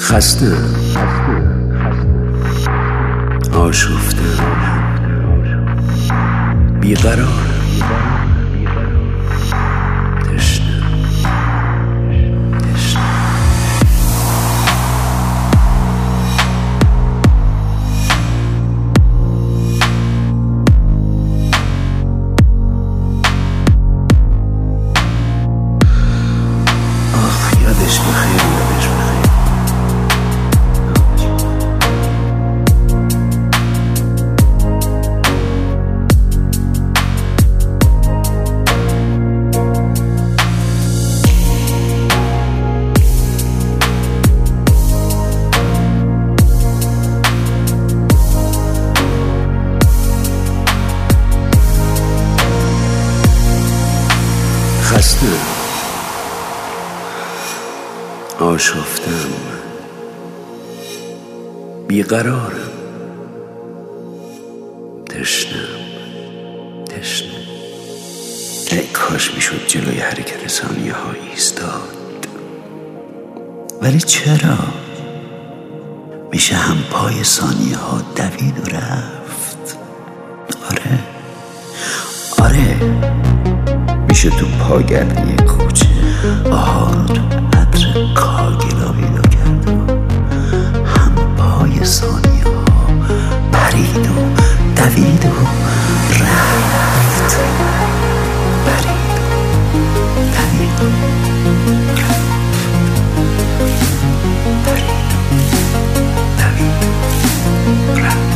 خستم، آشفتم، بیقرارم، تشنم. آخ یادش بخیر، یادش بخیر. خستم، آشفتم، بیقرارم، تشنم. ای کاش میشد جلوی حرکت ثانیه ها ایستاد، ولی چرا؟ میشه هم پای ثانیه ها دوید و رفت. آره میشه تو پاگردی کوچه آها رو تو عطر کاگلا پیدا کرد و هم پای ثانیه ها پرید و دوید و رفت. پرید و دوید و رفت. پرید و دوید و رفت.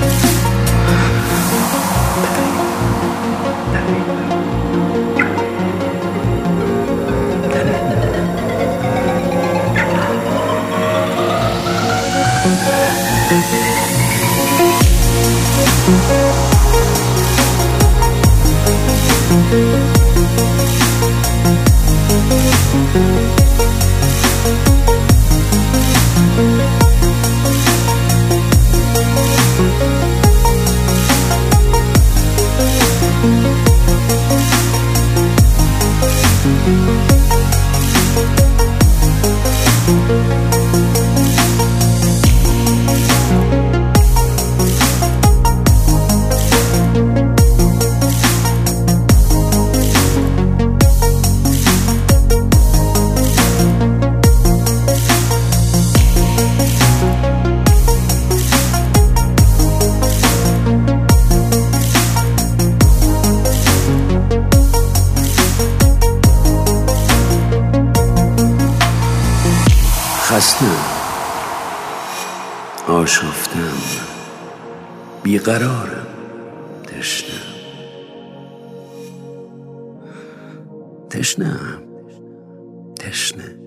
خستم، آشفتم، بیقرارم، تشنم.